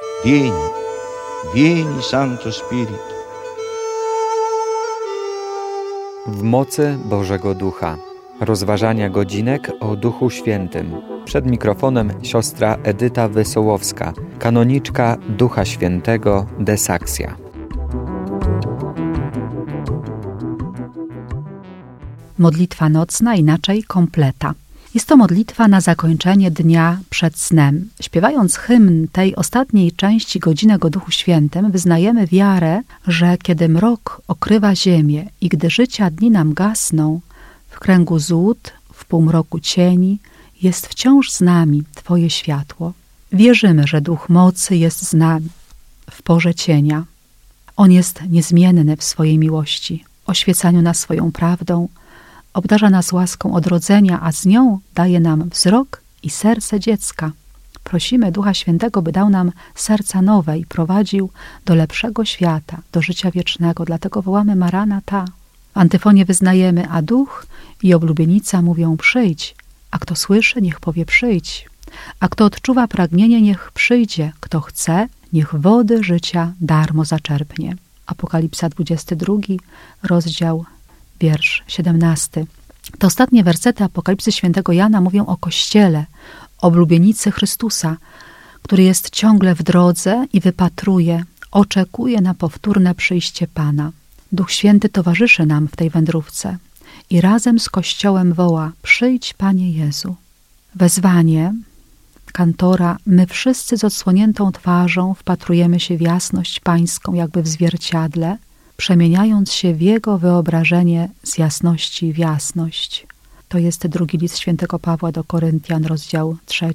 Vieni, vieni Santo Spirito. W mocy Bożego Ducha. Rozważania godzinek o Duchu Świętym. Przed mikrofonem siostra Edyta Wesołowska, kanoniczka Ducha Świętego de Saxia. Modlitwa nocna, inaczej kompleta. Jest to modlitwa na zakończenie dnia przed snem. Śpiewając hymn tej ostatniej części godzinek o Duchu Świętym, wyznajemy wiarę, że kiedy mrok okrywa ziemię i gdy życia dni nam gasną, w kręgu złód, w półmroku cieni, jest wciąż z nami Twoje światło. Wierzymy, że Duch mocy jest z nami w porze cienia. On jest niezmienny w swojej miłości, oświecaniu nas swoją prawdą, obdarza nas łaską odrodzenia, a z nią daje nam wzrok i serce dziecka. Prosimy Ducha Świętego, by dał nam serca nowe i prowadził do lepszego świata, do życia wiecznego. Dlatego wołamy Maranata. W antyfonie wyznajemy, a Duch i oblubienica mówią przyjdź, a kto słyszy, niech powie przyjdź. A kto odczuwa pragnienie, niech przyjdzie. Kto chce, niech wody życia darmo zaczerpnie. Apokalipsa 22, rozdział wiersz 17. Te ostatnie wersety Apokalipsy świętego Jana mówią o Kościele, oblubienicy Chrystusa, który jest ciągle w drodze i wypatruje, oczekuje na powtórne przyjście Pana. Duch Święty towarzyszy nam w tej wędrówce i razem z Kościołem woła: przyjdź, Panie Jezu. Wezwanie kantora: my wszyscy z odsłoniętą twarzą wpatrujemy się w jasność Pańską, jakby w zwierciadle, przemieniając się w Jego wyobrażenie z jasności w jasność. To jest drugi list świętego Pawła do Koryntian, rozdział 3,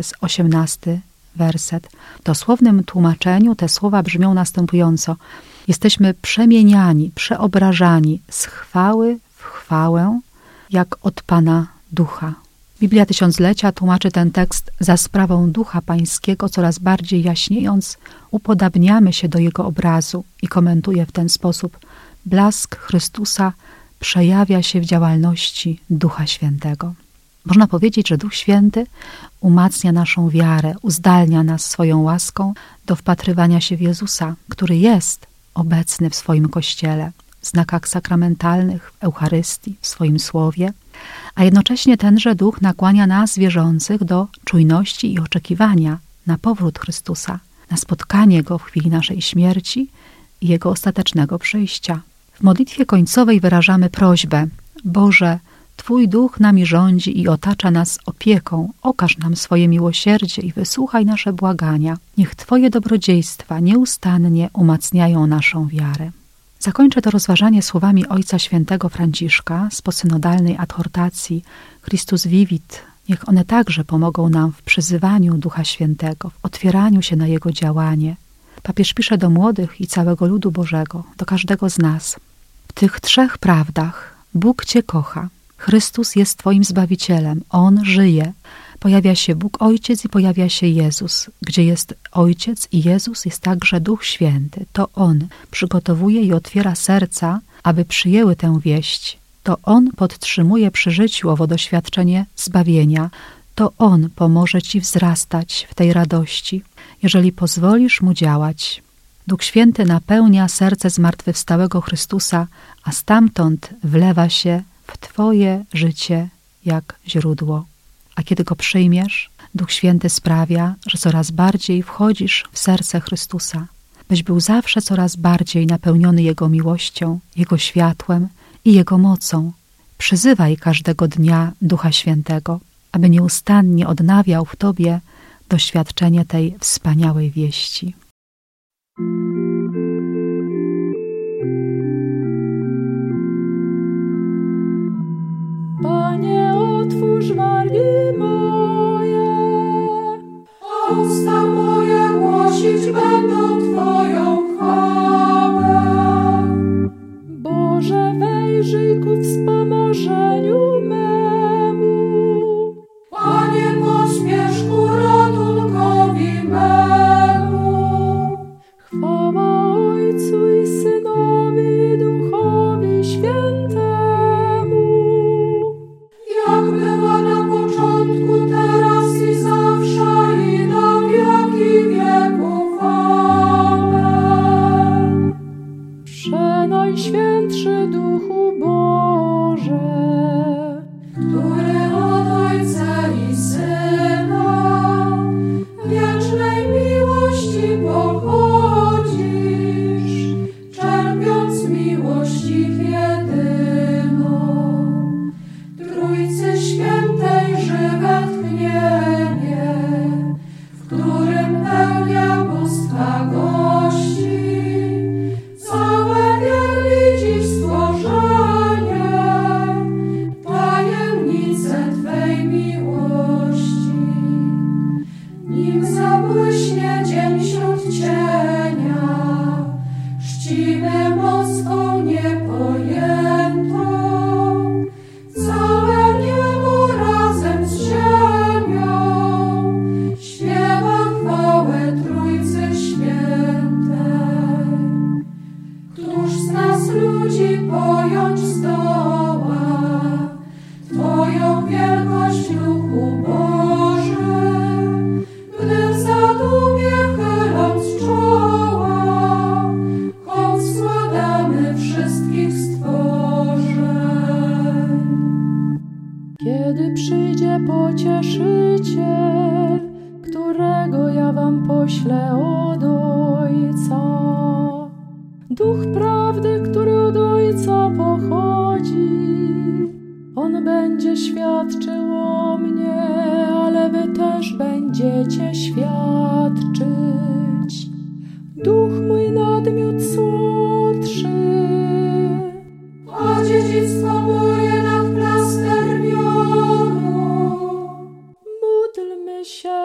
18 werset. W dosłownym tłumaczeniu te słowa brzmią następująco: jesteśmy przemieniani, przeobrażani z chwały w chwałę, jak od Pana Ducha. Biblia Tysiąclecia tłumaczy ten tekst: za sprawą Ducha Pańskiego, coraz bardziej jaśniejąc, upodabniamy się do Jego obrazu, i komentuje w ten sposób: blask Chrystusa przejawia się w działalności Ducha Świętego. Można powiedzieć, że Duch Święty umacnia naszą wiarę, uzdalnia nas swoją łaską do wpatrywania się w Jezusa, który jest obecny w swoim Kościele, w znakach sakramentalnych, w Eucharystii, w swoim Słowie, a jednocześnie tenże Duch nakłania nas wierzących do czujności i oczekiwania na powrót Chrystusa, na spotkanie Go w chwili naszej śmierci i Jego ostatecznego przyjścia. W modlitwie końcowej wyrażamy prośbę: Boże, Twój Duch nami rządzi i otacza nas opieką, okaż nam swoje miłosierdzie i wysłuchaj nasze błagania. Niech Twoje dobrodziejstwa nieustannie umacniają naszą wiarę. Zakończę to rozważanie słowami Ojca Świętego Franciszka z posynodalnej adhortacji Christus Vivit. Niech one także pomogą nam w przyzywaniu Ducha Świętego, w otwieraniu się na Jego działanie. Papież pisze do młodych i całego ludu Bożego, do każdego z nas: w tych trzech prawdach Bóg Cię kocha, Chrystus jest Twoim Zbawicielem, On żyje, pojawia się Bóg Ojciec i pojawia się Jezus. Gdzie jest Ojciec i Jezus, jest także Duch Święty. To On przygotowuje i otwiera serca, aby przyjęły tę wieść. To On podtrzymuje przy życiu owo doświadczenie zbawienia. To On pomoże Ci wzrastać w tej radości, jeżeli pozwolisz Mu działać. Duch Święty napełnia serce zmartwychwstałego Chrystusa, a stamtąd wlewa się w Twoje życie jak źródło. A kiedy Go przyjmiesz, Duch Święty sprawia, że coraz bardziej wchodzisz w serce Chrystusa, byś był zawsze coraz bardziej napełniony Jego miłością, Jego światłem i Jego mocą. Przyzywaj każdego dnia Ducha Świętego, aby nieustannie odnawiał w Tobie doświadczenie tej wspaniałej wieści. Panie, otwórz wargi moje, usta moje głosić będą Twoją chwałę. Boże, wejrzyj ku wspomożeniu memu. Panie, pośpiesz ku ratunkowi memu. Chwała Ojcu i Synowi i Duchowi Świętemu, jak była na początku, teraz i zawsze, i na wieki wieków. nim zabłyśnie dzień wśród cienia, czcimy mocą niepojętą, całe niebo razem z ziemią śpiewa chwałę Trójcy Świętej. Któż z nas ludzi pojąć zdoła Twoją wielkość, Duchu Boży, gdy w zadumie chyląc czoła hołd składamy wszystkich stworzeń. Kiedy przyjdzie Pocieszyciel, którego ja wam poślę od Ojca, Duch prawdy, który od Ojca pochodzi, On będzie świadczył o mnie, ale wy też będziecie świadczyć. Duch mój nadmiot słodszy, a dziedzictwo moje nad plaster miodu. Módlmy się.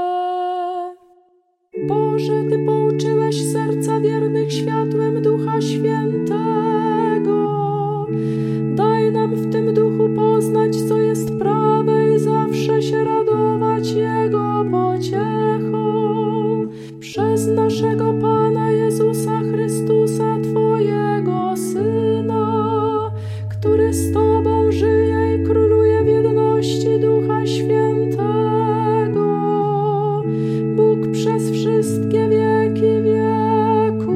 Boże, Ty pouczyłeś serca wiernych światłem Ducha Świętego. Daj nam w tym Duchu poznać, co jest prawe i zawsze się radować Jego pociechą. Przez naszego Pana Jezusa Chrystusa, Twojego Syna, który z Tobą żyje i króluje w jedności Ducha Świętego, Bóg przez wszystkie wieki wieków.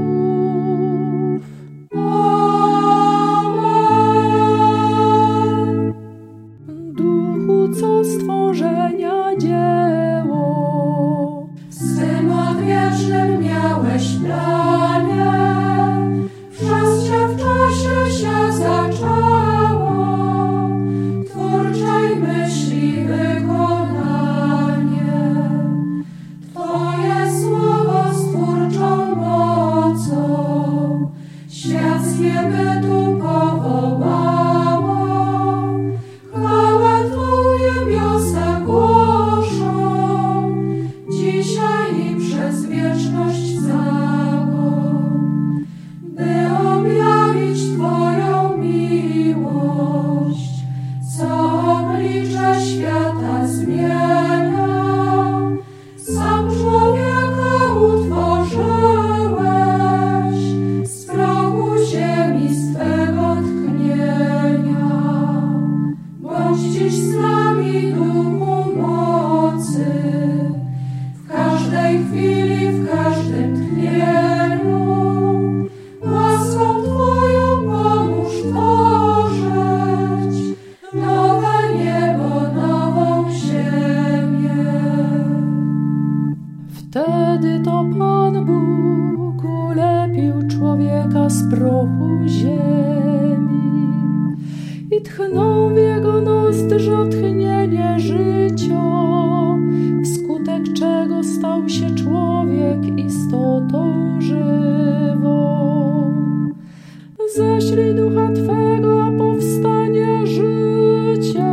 Amen. Duchu, co stworzenia dzieło, swym odwiecznym miałeś planie, przez Cię w czasie się zaczęło twórczej myśli wykonanie. Twoje słowo stwórczą mocą świat z niebytu powołało. Chwałę Twą niebiosa głoszą dzisiaj i przez wieczność całą, by objawić Twoją miłość, co oblicze świata zmienia. Sam człowieka utworzyłeś z prochu ziemi, z Twego tchnienia. Bądź dziś z nami, Duchu mocy, w każdej chwili, w każdym tchnieniu. Łaską Twoją pomóż tworzyć nowe niebo, nową ziemię. Wtedy to Pan Bóg ulepił człowieka z prochu ziemi i tchnął w jego nozdrza tchnienie życia, wskutek czego stał się człowiek istotą żywą. Ześlij Ducha Twego, a powstanie życie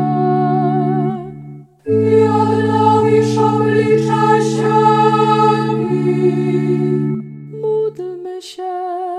i odnowisz oblicza ziemi. Módlmy się.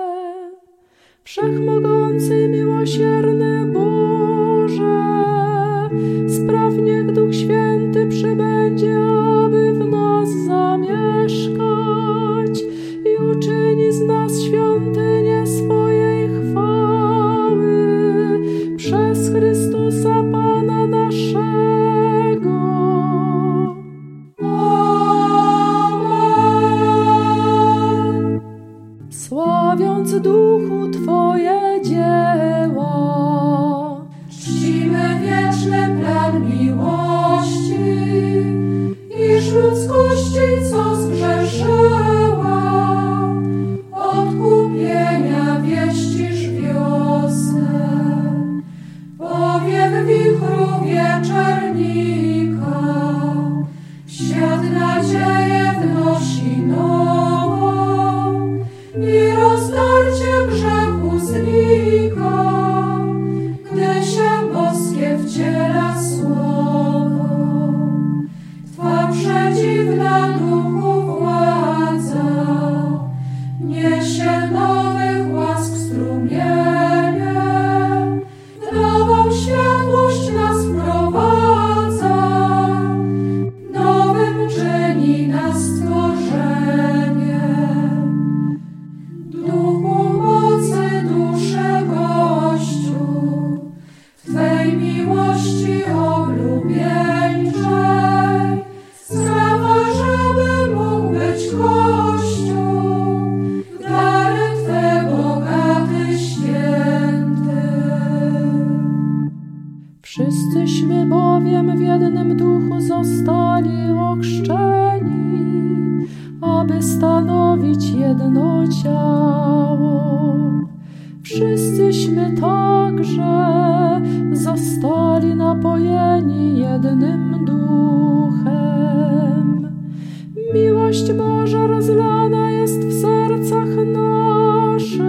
Wszechmogący i miłosierny Boże, spraw, niech Duch Święty przybędzie, aby w nas zamieszkać i uczyni z nas świątynię swojej chwały przez Chrystusa Pana naszego. Amen. Sławiąc Duchu Twoje dzieła, czcimy wieczny plan miłości, iż ludzkości, co zgrzeszyła, odkupienia wieścisz wiosnę. Powiew wichru wieczernika w świat nadzieję wnosi nową i rozdarcie grzechu znika, gdy się boskie wciela słowo. Twa przedziwna Duchu jedno ciało. Wszyscyśmy także zostali napojeni jednym duchem. Miłość Boża rozlana jest w sercach naszych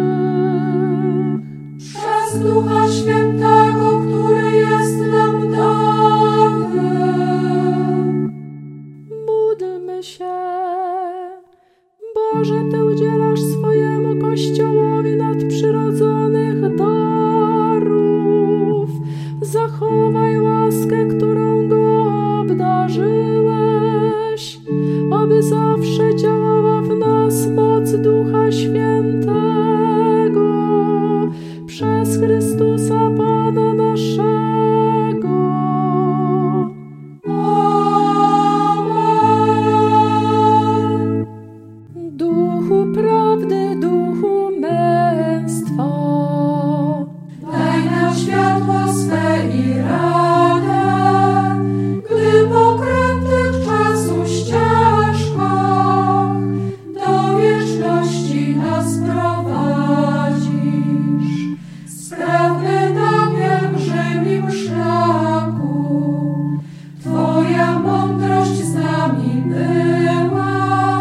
przez Ducha Świętego, który jest nam dany. Módlmy się. Boże, Ty udzielasz swojemu Kościołowi nadprzyrodzonych darów. Zachowaj łaskę, którą go obdarzyłeś, aby zawsze działała w nas moc Ducha Świętego przez Chrystusa Pana naszego. Duchu prawdy, Duchu męstwa, daj nam światło swe i radę, gdy po krętych czasu ścieżkach do wieczności nas prowadzisz. Sprawny na pielgrzymim szlaku, Twoja mądrość z nami była.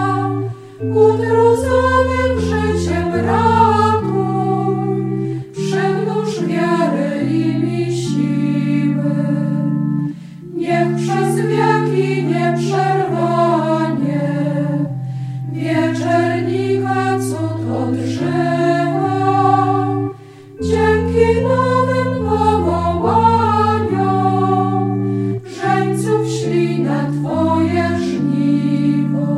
Utrudzonych życiem ratuj, przymnóż wiary i mi siły. Niech przez wieki nieprzerwanie wieczernika cud odżywa. Dzięki nowym powołaniom żeńców szli na Twoje żniwo.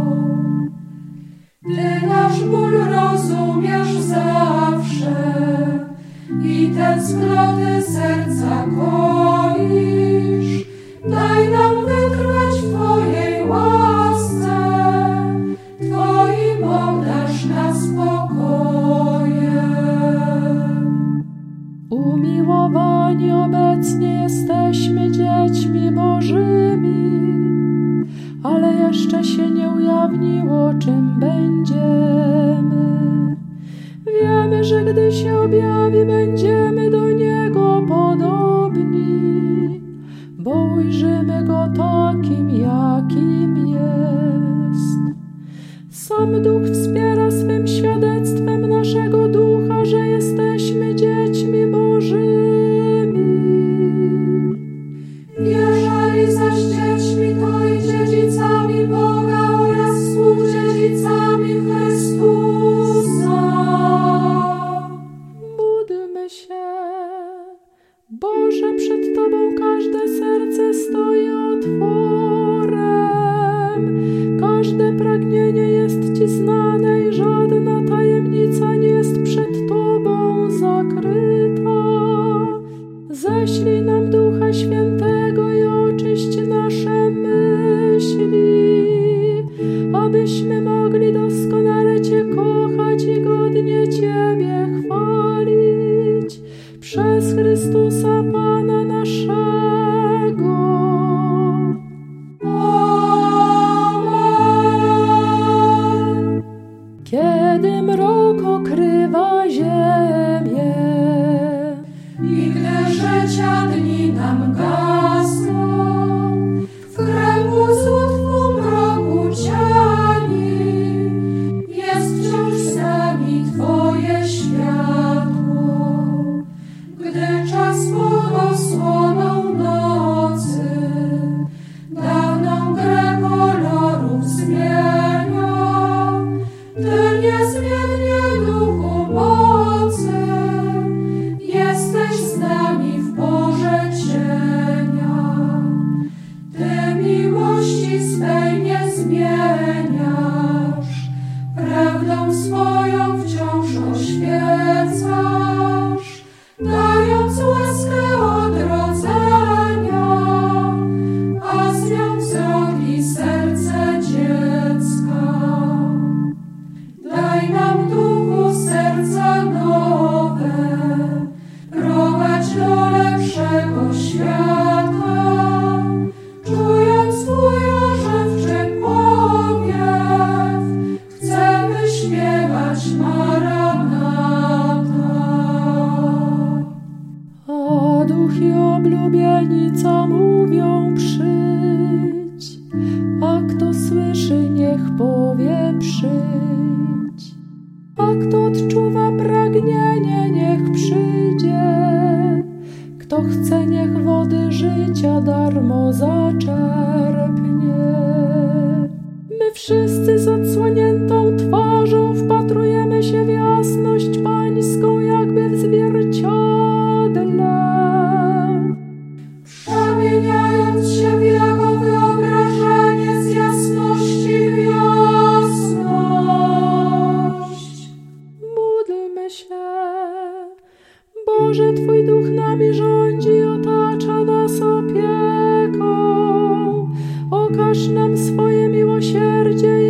Ty nasz ból rozumiesz zawsze i tęsknoty serca koisz. Daj nam wytrwać w Twojej łasce, Twoim obdarz nas spokojem. Umiłowani obecnie jesteśmy dziećmi Bożymi, ale jeszcze się nie ujawniło, czym będziemy. Wiemy, że gdy się objawi, będziemy do Niego podobni, bo ujrzymy Go takim, jakim jest. Sam Duch wspiera swym świadectwem naszego ducha, że jesteśmy dziećmi Bożymi. Jeżeli zaś dziećmi, to i dziedzicami Boga oraz współdziedzicami Chrystusa. Módlmy się. Boże, przed Tobą każde serce stoi otworem. Każde pragnienie jest Ci znane i żadna tajemnica nie jest przed Tobą zakryta. Ześlij nam Ducha Świętego i oczyść nasze myśli, abyśmy mogli doskonale Cię kochać i godnie Ciebie chwalić przez Chrystusa Pana naszego. Amen. Kiedy mrok okrywa ziemię i gdy życia dni nam gasną, w kręgu złot mroku cieni jest wciąż z nami Twoje światło. Gdy czas pod osłoną nocy dawną grę kolorów zmienia, Ty niezmiennie, Duchu mocy, jesteś z nami w porze cienia. Ty miłości swej nie zmieniasz, prawdą swoją wciąż oświecasz, dając łaskę odrodzenia, a z nią wzrok i serce dziecka. Daj nam, Duchu, serca nowe, prowadź do lepszego świata, czując Twój ożywczy powiew, chcemy świat powie przyjdź. A kto odczuwa pragnienie, niech przyjdzie. Kto chce, niech wody życia darmo zaczerpnie. My wszyscy z odsłoniętą twarzą wpatrujemy się w jasność pańską, jakby w zwierciadle. Przemieniając się w jego wyobrażenie z jasności w jasność. Módlmy się. Boże, Twój Duch nami rządzi i otacza nas opieką. Okaż nam swoje miłosierdzie